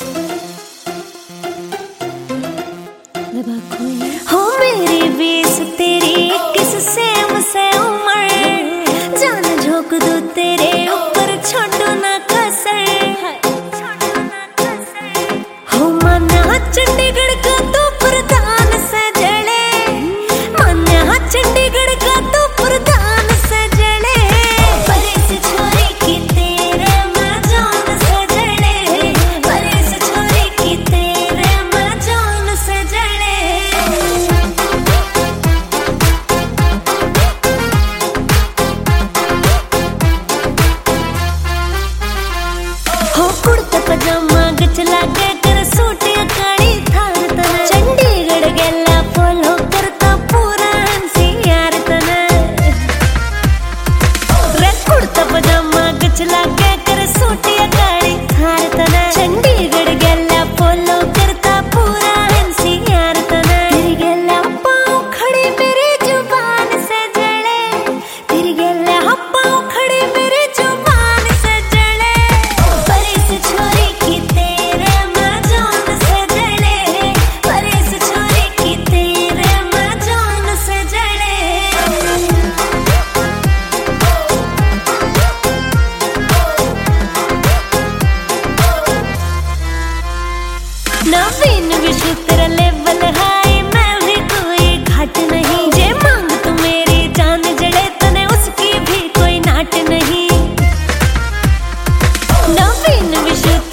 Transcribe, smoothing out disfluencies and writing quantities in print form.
हो मेरी 20 तेरी 21 सेम से उम्र, जान झोंक दूं तेरे ऊपर छोड़ो ना कसर। हो मान्या चंडीगढ़ का तो प्रधान से जड़े, मान्या चंडीगढ़ का तो प्रधान से जड़े। परेश छोरी की तेरे मैं जान से जड़े, परेश छोरी की तेरे मैं जान से जड़े। हो कुर्ता पजामा गच लागे कर सूट काली थार तना, चंडीगढ़ गेला फॉलो करता पूरा एनसीआर तना। रे कुर्ता पजामा गच लागे कर सूट काली थार तना, चंडीगढ़ गेला फॉलो करता पूरा एनसीआर तना। तेरी गेला पाँव खड़े मेरी जुबान से जड़े, तेरी गेला पाँव खड़े मेरी जुबान से जड़े। परेश छोरी की तेरे मैं जान से जड़े, परेश छोरी की तेरे मैं जान से जड़े। नवीन विश्व तेरा लेवल हाई, मैं भी कोई घाट नहीं। जे मांग तू मेरी जान जड़े तने उसकी भी कोई नाट नहीं। नवीन विश्व